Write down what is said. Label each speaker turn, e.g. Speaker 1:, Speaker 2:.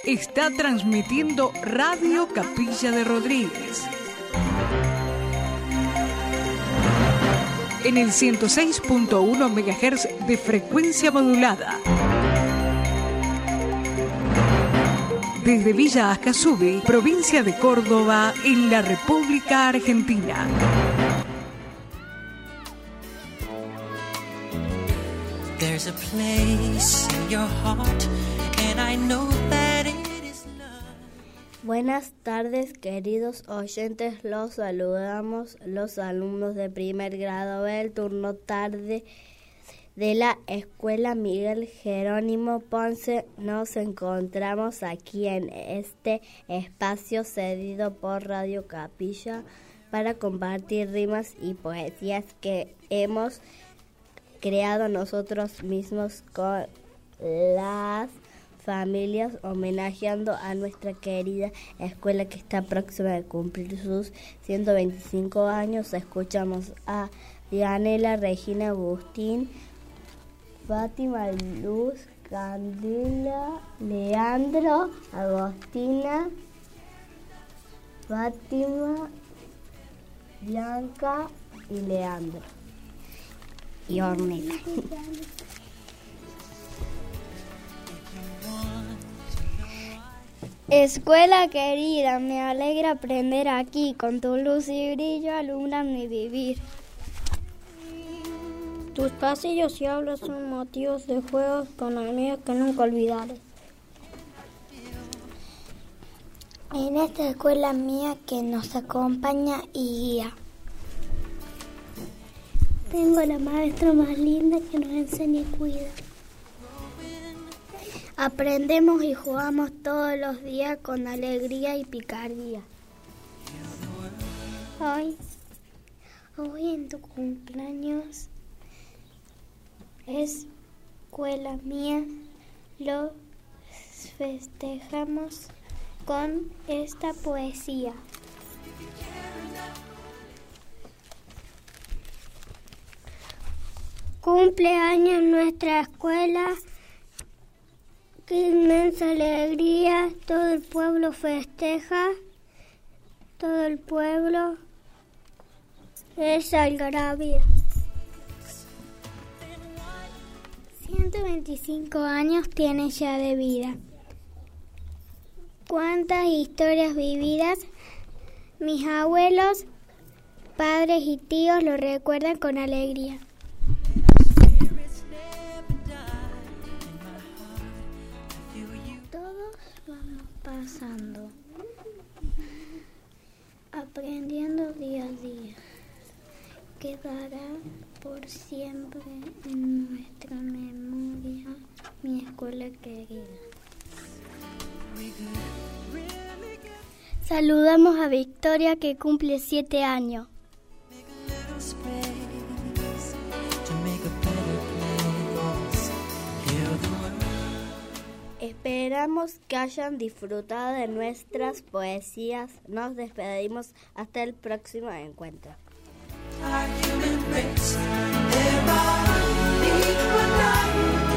Speaker 1: está transmitiendo Radio Capilla de Rodríguez. En el 106.1 MHz de frecuencia modulada. Desde Villa Ascasubi, provincia de Córdoba, en la República Argentina.
Speaker 2: There's a place in your heart, and I know that it is love.
Speaker 3: Buenas tardes, queridos oyentes. Los saludamos los alumnos de primer grado del turno tarde de la Escuela Miguel Jerónimo Ponce. Nos encontramos aquí en este espacio cedido por Radio Capilla para compartir rimas y poesías que hemos creado nosotros mismos con las familias, homenajeando a nuestra querida escuela que está próxima a cumplir sus 125 años. Escuchamos a Dianela, Regina, Agustín, Fátima, Luz, Candela, Leandro, Agostina, Fátima, Bianca y Leandro. Y Ornella.
Speaker 4: Escuela querida, me alegra aprender aquí, con tu luz y brillo alumbran mi vivir. Tus pasillos y aulas son motivos de juegos con amigos que nunca olvidaré. En esta escuela mía que nos acompaña y guía. Tengo la maestra más linda que nos enseña y cuida. Aprendemos y jugamos todos los días con alegría y picardía. Hoy en tu cumpleaños, escuela mía, lo festejamos con esta poesía. Cumpleaños en nuestra escuela, qué inmensa alegría, todo el pueblo festeja, todo el pueblo es algarabía. 125 años tiene ya de vida. Cuántas historias vividas, mis abuelos, padres y tíos lo recuerdan con alegría. Pasando, aprendiendo día a día, quedará por siempre en nuestra memoria mi escuela querida. Saludamos a Victoria que cumple 7 años.
Speaker 3: Esperamos que hayan disfrutado de nuestras poesías. Nos despedimos hasta el próximo encuentro.
Speaker 2: Our human race, there are equal